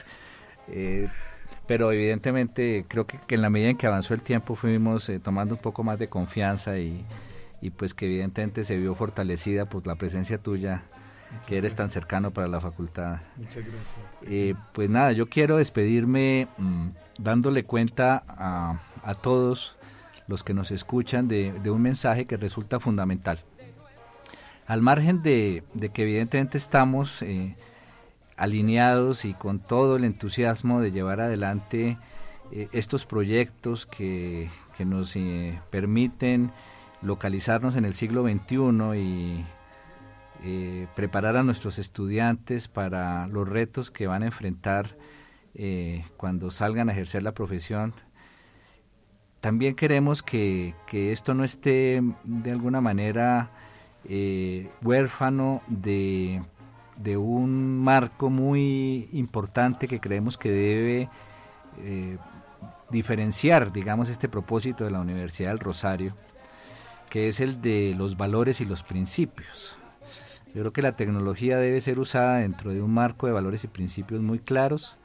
pero evidentemente creo que en la medida en que avanzó el tiempo fuimos tomando un poco más de confianza y pues que evidentemente se vio fortalecida por la presencia tuya, muchas que eres gracias. Tan cercano para la facultad. Muchas gracias. Pues nada, yo quiero despedirme dándole cuenta a todos los que nos escuchan de un mensaje que resulta fundamental. Al margen de que evidentemente estamos alineados y con todo el entusiasmo de llevar adelante estos proyectos que nos permiten localizarnos en el siglo XXI y preparar a nuestros estudiantes para los retos que van a enfrentar cuando salgan a ejercer la profesión. También queremos que esto no esté de alguna manera huérfano de un marco muy importante que creemos que debe diferenciar, digamos, este propósito de la Universidad del Rosario, que es el de los valores y los principios. Yo creo que la tecnología debe ser usada dentro de un marco de valores y principios muy claros,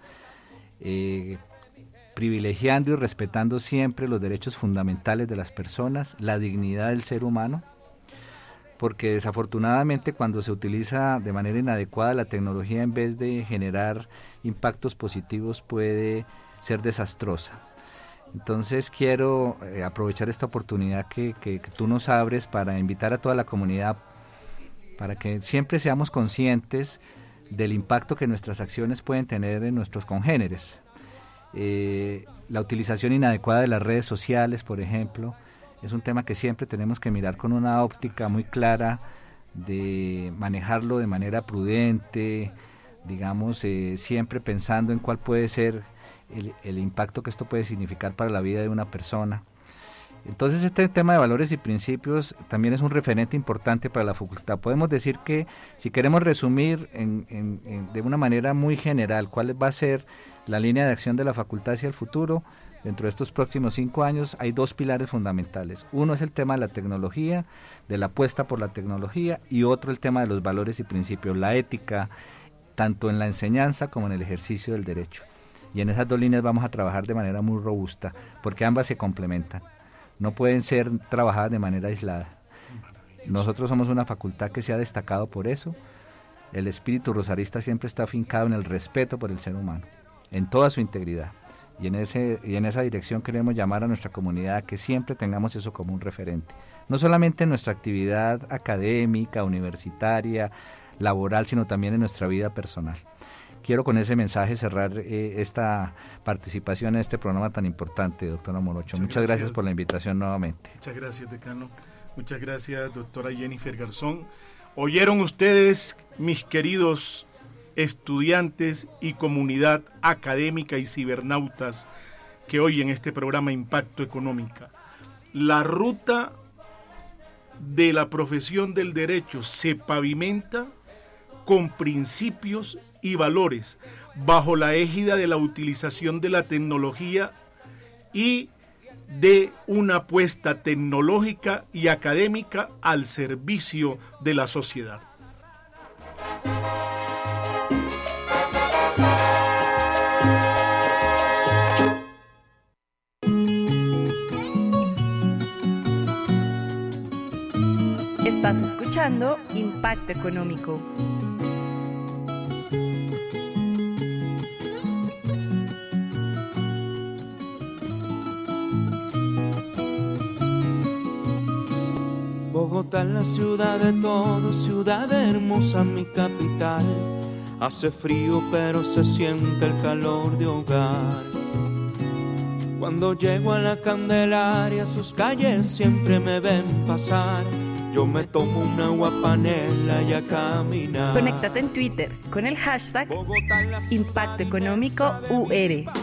privilegiando y respetando siempre los derechos fundamentales de las personas, la dignidad del ser humano, porque desafortunadamente cuando se utiliza de manera inadecuada la tecnología, en vez de generar impactos positivos, puede ser desastrosa. Entonces quiero aprovechar esta oportunidad que tú nos abres para invitar a toda la comunidad para que siempre seamos conscientes del impacto que nuestras acciones pueden tener en nuestros congéneres. La utilización inadecuada de las redes sociales, por ejemplo, es un tema que siempre tenemos que mirar con una óptica muy clara, de manejarlo de manera prudente, digamos, siempre pensando en cuál puede ser el impacto que esto puede significar para la vida de una persona. Entonces este tema de valores y principios también es un referente importante para la facultad. Podemos decir que, si queremos resumir de una manera muy general cuál va a ser la línea de acción de la facultad hacia el futuro, dentro de estos próximos 5 años hay 2 pilares fundamentales. Uno es el tema de la tecnología, de la apuesta por la tecnología, y otro el tema de los valores y principios, la ética, tanto en la enseñanza como en el ejercicio del derecho. Y en esas 2 líneas vamos a trabajar de manera muy robusta, porque ambas se complementan. No pueden ser trabajadas de manera aislada. Nosotros somos una facultad que se ha destacado por eso. El espíritu rosarista siempre está afincado en el respeto por el ser humano, en toda su integridad. Y en esa dirección queremos llamar a nuestra comunidad a que siempre tengamos eso como un referente. No solamente en nuestra actividad académica, universitaria, laboral, sino también en nuestra vida personal. Quiero con ese mensaje cerrar esta participación en este programa tan importante, doctora Morocho. Muchas gracias por la invitación nuevamente. Muchas gracias, decano. Muchas gracias, doctora Jennifer Garzón. Oyeron ustedes, mis queridos estudiantes y comunidad académica y cibernautas que hoy en este programa Impacto Económica, la ruta de la profesión del derecho se pavimenta con principios y valores bajo la égida de la utilización de la tecnología y de una apuesta tecnológica y académica al servicio de la sociedad. Estás escuchando Impacto Económico. Bogotá es la ciudad de todos, ciudad hermosa, mi capital. Hace frío pero se siente el calor de hogar. Cuando llego a la Candelaria, sus calles siempre me ven pasar. Yo me tomo una guapanela y a caminar. Conéctate en Twitter con el hashtag Impacto Económico UR.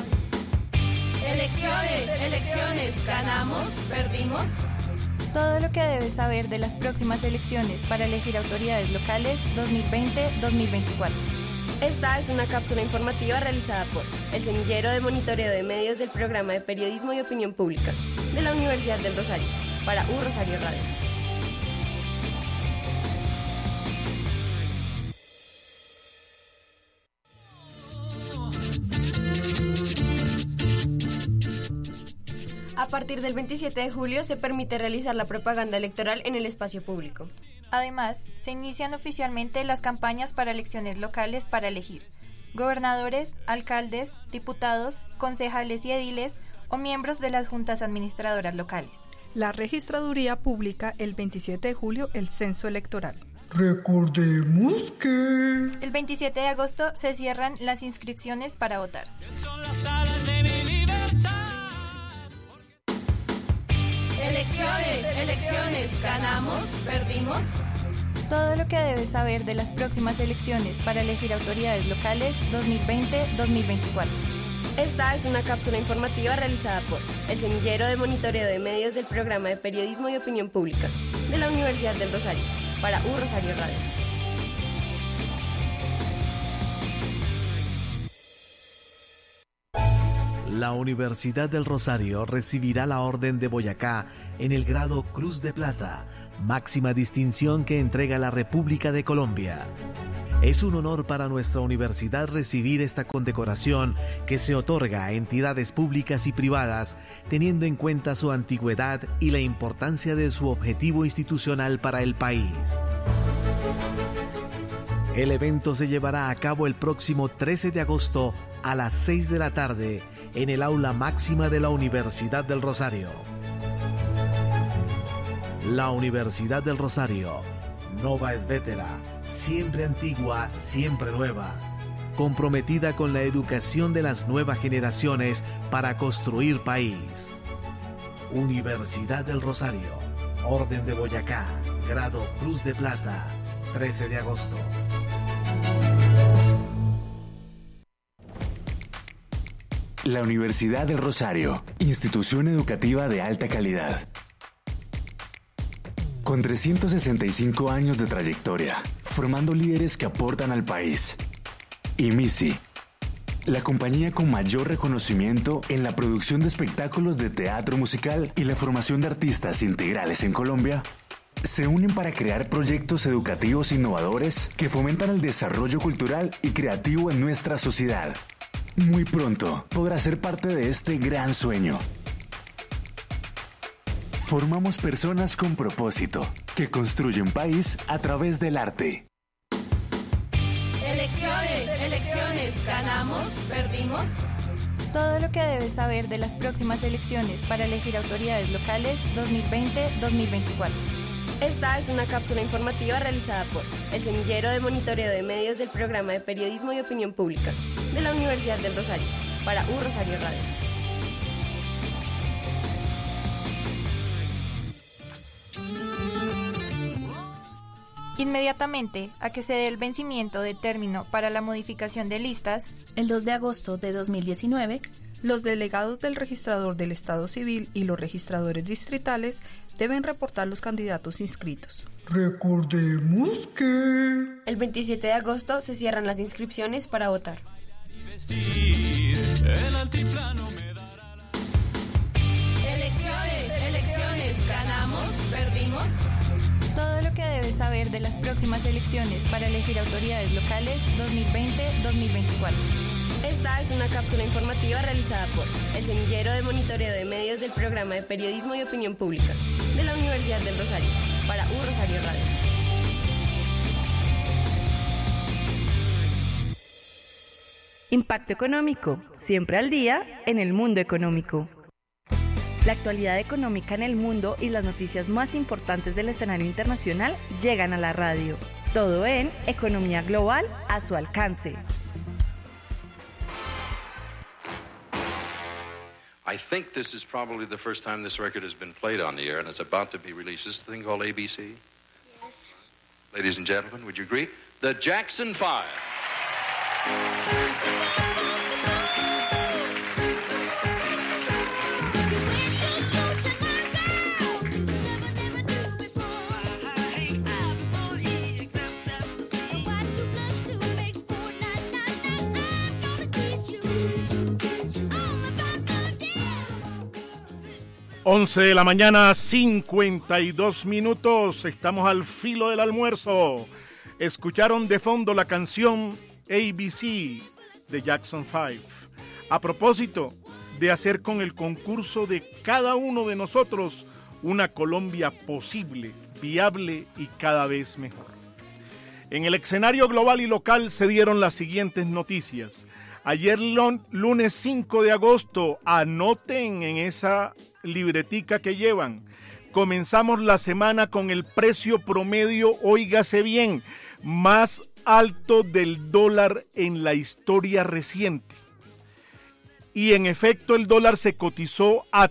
Elecciones, ganamos, perdimos. Todo lo que debes saber de las próximas elecciones para elegir autoridades locales 2020-2024. Esta es una cápsula informativa realizada por el Semillero de Monitoreo de Medios del Programa de Periodismo y Opinión Pública de la Universidad del Rosario, para Un Rosario Radio. A partir del 27 de julio se permite realizar la propaganda electoral en el espacio público. Además, se inician oficialmente las campañas para elecciones locales para elegir gobernadores, alcaldes, diputados, concejales y ediles o miembros de las juntas administradoras locales. La registraduría publica el 27 de julio el censo electoral. Recordemos que El 27 de agosto se cierran las inscripciones para votar. Elecciones, ganamos, perdimos. Todo lo que debes saber de las próximas elecciones para elegir autoridades locales 2020-2024. Esta es una cápsula informativa realizada por el Semillero de Monitoreo de Medios del Programa de Periodismo y Opinión Pública de la Universidad del Rosario, para Un Rosario Radio. La Universidad del Rosario recibirá la Orden de Boyacá en el grado Cruz de Plata, máxima distinción que entrega la República de Colombia. Es un honor para nuestra universidad recibir esta condecoración que se otorga a entidades públicas y privadas, teniendo en cuenta su antigüedad y la importancia de su objetivo institucional para el país. El evento se llevará a cabo el próximo 13 de agosto a las 6 de la tarde en el aula máxima de la Universidad del Rosario. La Universidad del Rosario, Nova et Vetera, siempre antigua, siempre nueva, comprometida con la educación de las nuevas generaciones para construir país. Universidad del Rosario, Orden de Boyacá, grado Cruz de Plata, 13 de agosto. La Universidad del Rosario, institución educativa de alta calidad. Con 365 años de trayectoria, formando líderes que aportan al país. Y MISI, la compañía con mayor reconocimiento en la producción de espectáculos de teatro musical y la formación de artistas integrales en Colombia, se unen para crear proyectos educativos innovadores que fomentan el desarrollo cultural y creativo en nuestra sociedad. Muy pronto podrás ser parte de este gran sueño. Formamos personas con propósito que construyen país a través del arte. Elecciones, ganamos, perdimos. Todo lo que debes saber de las próximas elecciones para elegir autoridades locales 2020-2024. Esta es una cápsula informativa realizada por el Semillero de Monitoreo de Medios del Programa de Periodismo y Opinión Pública de la Universidad del Rosario, para Un Rosario Radio. Inmediatamente a que se dé el vencimiento del término para la modificación de listas, el 2 de agosto de 2019, los delegados del registrador del Estado Civil y los registradores distritales deben reportar los candidatos inscritos. recordemos que El 27 de agosto se cierran las inscripciones para votar. Elecciones, ganamos, perdimos. todo lo que debes saber de las próximas elecciones para elegir autoridades locales 2020-2024. Esta es una cápsula informativa realizada por el Semillero de Monitoreo de Medios del Programa de Periodismo y Opinión Pública de la Universidad del Rosario, para Un Rosario Radio. Impacto económico, siempre al día en el mundo económico. La actualidad económica en el mundo y las noticias más importantes del escenario internacional llegan a la radio. Todo en Economía Global a su alcance. I think this is probably the first time this record has been played on the air, and it's about to be released. This thing called ABC? Yes. Ladies and gentlemen, would you agree? The Jackson 5. 11 de la mañana, 52 minutos. Estamos al filo del almuerzo. Escucharon de fondo la canción ABC de Jackson 5. A propósito de hacer con el concurso de cada uno de nosotros una Colombia posible, viable y cada vez mejor. En el escenario global y local se dieron las siguientes noticias. Ayer lunes 5 de agosto, anoten en esa libretica que llevan, comenzamos la semana con el precio promedio, óigase bien, más alto del dólar en la historia reciente. Y en efecto el dólar se cotizó a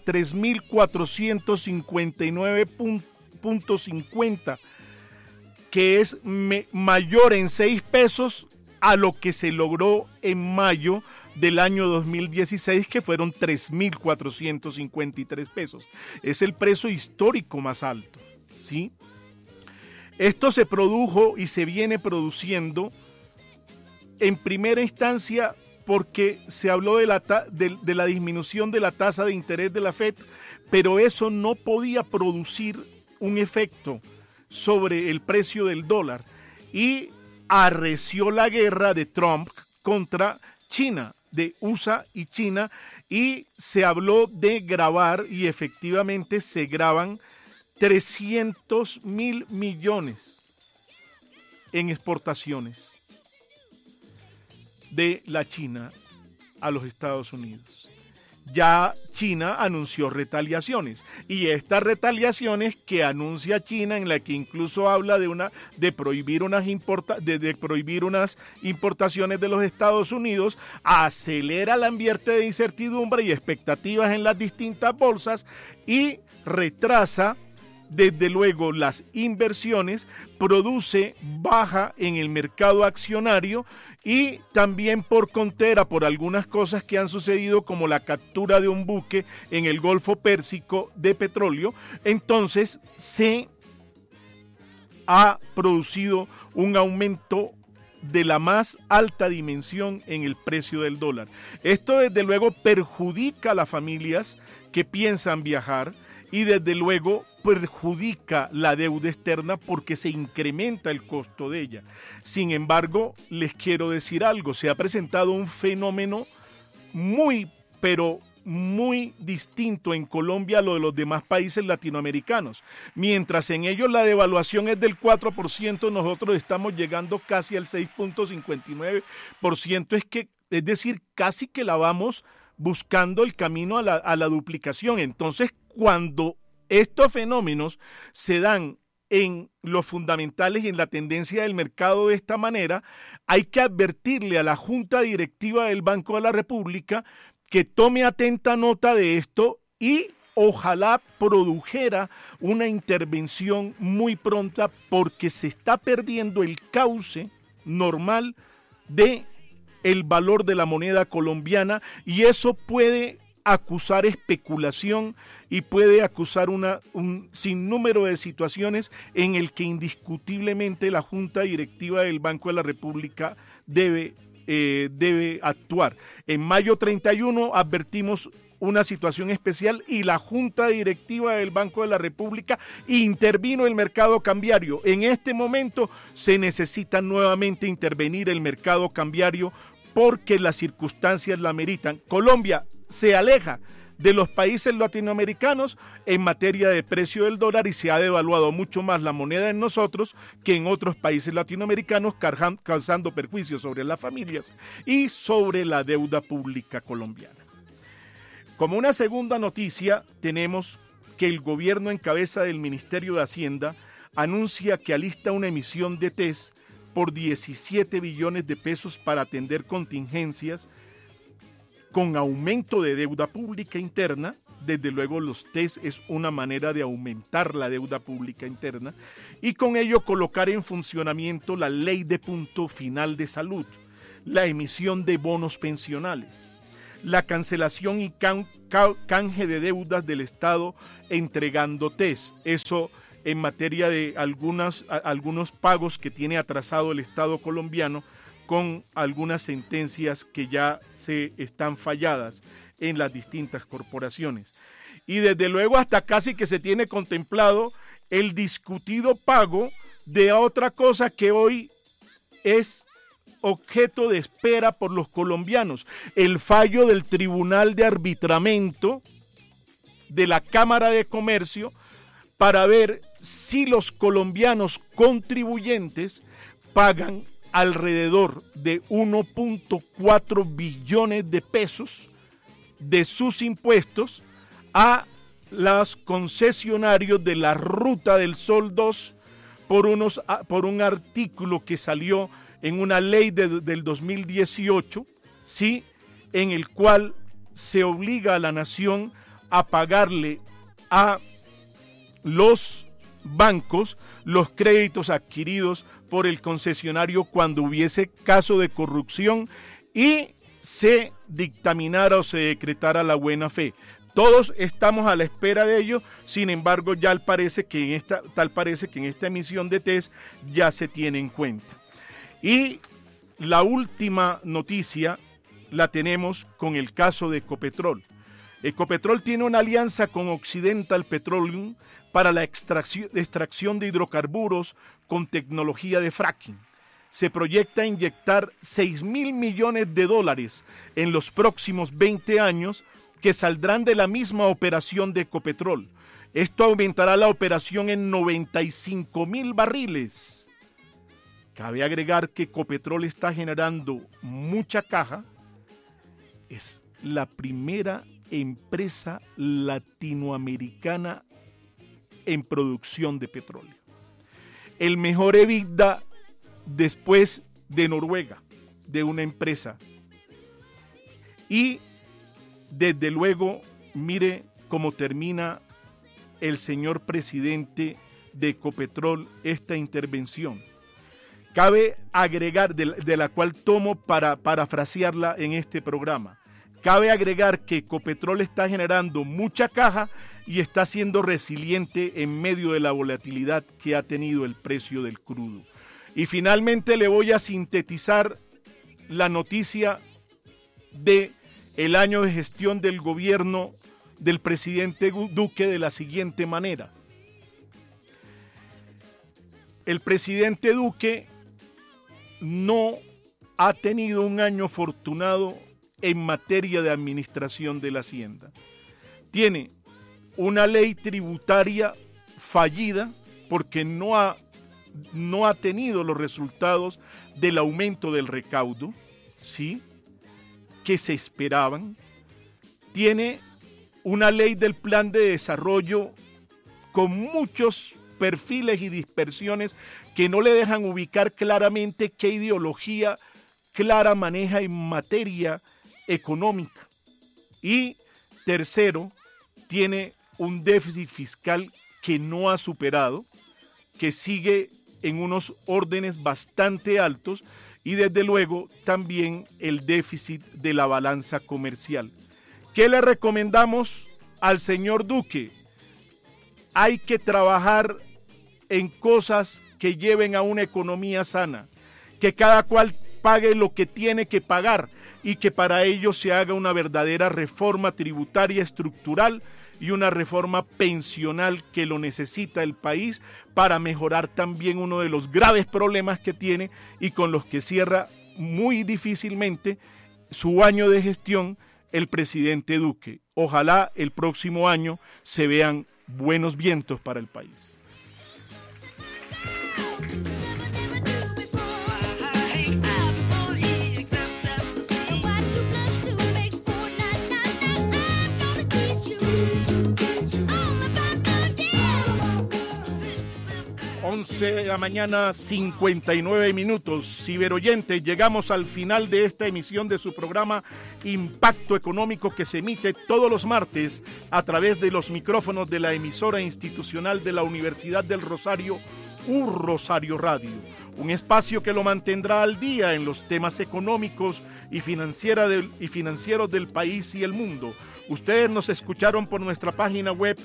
3.459.50, que es mayor en 6 pesos a lo que se logró en mayo del año 2016, que fueron 3.453 pesos. Es el precio histórico más alto, ¿sí? Esto se produjo y se viene produciendo en primera instancia porque se habló de la disminución de la tasa de interés de la FED, pero eso no podía producir un efecto sobre el precio del dólar y arreció la guerra de Trump contra China, de USA y China, y se habló de grabar y efectivamente se graban 300.000 millones en exportaciones de la China a los Estados Unidos. Ya China anunció retaliaciones, y estas retaliaciones que anuncia China, en la que incluso habla de prohibir unas importaciones de los Estados Unidos, acelera el ambiente de incertidumbre y expectativas en las distintas bolsas y retrasa desde luego las inversiones, produce baja en el mercado accionario y también por contera por algunas cosas que han sucedido, como la captura de un buque en el Golfo Pérsico de petróleo. Entonces se ha producido un aumento de la más alta dimensión en el precio del dólar. Esto desde luego perjudica a las familias que piensan viajar y desde luego perjudica la deuda externa porque se incrementa el costo de ella. Sin embargo, les quiero decir algo, se ha presentado un fenómeno muy, pero muy distinto en Colombia a lo de los demás países latinoamericanos. Mientras en ellos la devaluación es del 4%, nosotros estamos llegando casi al 6.59%, es decir, casi que la vamos buscando el camino a la duplicación. Entonces, cuando estos fenómenos se dan en los fundamentales y en la tendencia del mercado de esta manera, hay que advertirle a la Junta Directiva del Banco de la República que tome atenta nota de esto y ojalá produjera una intervención muy pronta, porque se está perdiendo el cauce normal de el valor de la moneda colombiana, y eso puede acusar especulación y puede acusar un sinnúmero de situaciones en el que indiscutiblemente la Junta Directiva del Banco de la República debe actuar. En mayo 31 advertimos una situación especial y la Junta Directiva del Banco de la República intervino el mercado cambiario. En este momento se necesita nuevamente intervenir el mercado cambiario porque las circunstancias la ameritan. Colombia se aleja de los países latinoamericanos en materia de precio del dólar y se ha devaluado mucho más la moneda en nosotros que en otros países latinoamericanos, causando perjuicios sobre las familias y sobre la deuda pública colombiana. Como una segunda noticia, tenemos que el gobierno en cabeza del Ministerio de Hacienda anuncia que alista una emisión de TES por 17 billones de pesos para atender contingencias con aumento de deuda pública interna. Desde luego los TES es una manera de aumentar la deuda pública interna y con ello colocar en funcionamiento la ley de punto final de salud, la emisión de bonos pensionales, la cancelación y canje de deudas del Estado entregando TES. Eso en materia de algunos pagos que tiene atrasado el Estado colombiano con algunas sentencias que ya se están falladas en las distintas corporaciones. Y desde luego hasta casi que se tiene contemplado el discutido pago de otra cosa que hoy es objeto de espera por los colombianos, el fallo del Tribunal de Arbitramiento de la Cámara de Comercio para ver si los colombianos contribuyentes pagan alrededor de 1.4 billones de pesos de sus impuestos a los concesionarios de la Ruta del Sol 2 por un artículo que salió en una ley del 2018, ¿sí?, en el cual se obliga a la nación a pagarle a los bancos los créditos adquiridos por el concesionario cuando hubiese caso de corrupción y se dictaminara o se decretara la buena fe. Todos estamos a la espera de ello, sin embargo, ya parece que en esta emisión de test ya se tiene en cuenta. Y la última noticia la tenemos con el caso de Ecopetrol. Ecopetrol tiene una alianza con Occidental Petroleum para la extracción de hidrocarburos con tecnología de fracking. Se proyecta inyectar $6,000 millones en los próximos 20 años que saldrán de la misma operación de Ecopetrol. Esto aumentará la operación en 95,000 barriles. Cabe agregar que Ecopetrol está generando mucha caja. Es la primera empresa latinoamericana en producción de petróleo. El mejor EBITDA después de Noruega, de una empresa. Y desde luego, mire cómo termina el señor presidente de Ecopetrol esta intervención. Cabe agregar, de la cual tomo para parafrasearla en este programa, cabe agregar que Ecopetrol está generando mucha caja y está siendo resiliente en medio de la volatilidad que ha tenido el precio del crudo. Y finalmente le voy a sintetizar la noticia de el año de gestión del gobierno del presidente Duque de la siguiente manera. El presidente Duque no ha tenido un año afortunado en materia de administración de la hacienda. Tiene una ley tributaria fallida porque no ha tenido los resultados del aumento del recaudo, ¿sí?, que se esperaban. Tiene una ley del plan de desarrollo con muchos perfiles y dispersiones que no le dejan ubicar claramente qué ideología clara maneja en materia económica. Y tercero, tiene un déficit fiscal que no ha superado, que sigue en unos órdenes bastante altos, y desde luego también el déficit de la balanza comercial. ¿Qué le recomendamos al señor Duque? Hay que trabajar en cosas que lleven a una economía sana, que cada cual pague lo que tiene que pagar y que para ello se haga una verdadera reforma tributaria estructural y una reforma pensional que lo necesita el país para mejorar también uno de los graves problemas que tiene y con los que cierra muy difícilmente su año de gestión el presidente Duque. Ojalá el próximo año se vean buenos vientos para el país. De la mañana, 59 minutos. Ciberoyentes, llegamos al final de esta emisión de su programa Impacto Económico, que se emite todos los martes a través de los micrófonos de la emisora institucional de la Universidad del Rosario, Rosario Radio. Un espacio que lo mantendrá al día en los temas económicos y financieros del país y el mundo. Ustedes nos escucharon por nuestra página web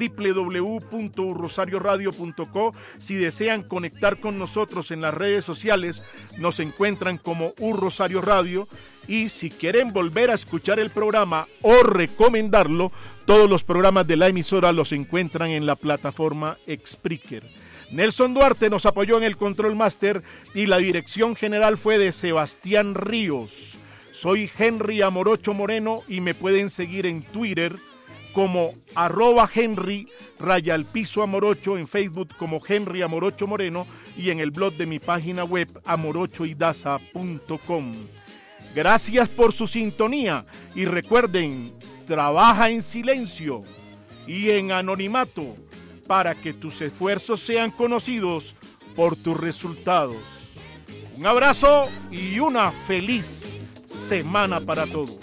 www.urrosarioradio.co. Si desean conectar con nosotros en las redes sociales, nos encuentran como Rosario Radio. Y si quieren volver a escuchar el programa o recomendarlo, todos los programas de la emisora los encuentran en la plataforma Spreaker. Nelson Duarte nos apoyó en el Control Master y la dirección general fue de Sebastián Ríos. Soy Henry Amorocho Moreno y me pueden seguir en Twitter como @Henry_Amorocho, en Facebook como Henry Amorocho Moreno y en el blog de mi página web amorochoidaza.com. Gracias por su sintonía y recuerden, trabaja en silencio y en anonimato para que tus esfuerzos sean conocidos por tus resultados. Un abrazo y una feliz semana para todos.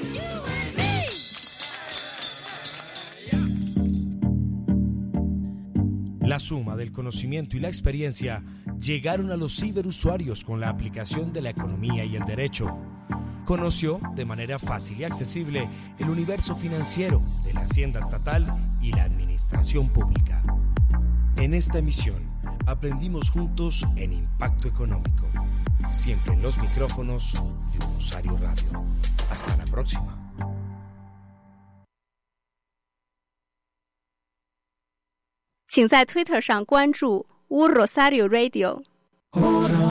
La suma del conocimiento y la experiencia llegaron a los ciberusuarios con la aplicación de la economía y el derecho. Conoció de manera fácil y accesible el universo financiero de la Hacienda Estatal y la Administración Pública. En esta emisión aprendimos juntos en Impacto Económico, siempre en los micrófonos de Un Rosario Radio. Hasta la próxima. 请在 Twitter 上关注 Un Rosario Radio。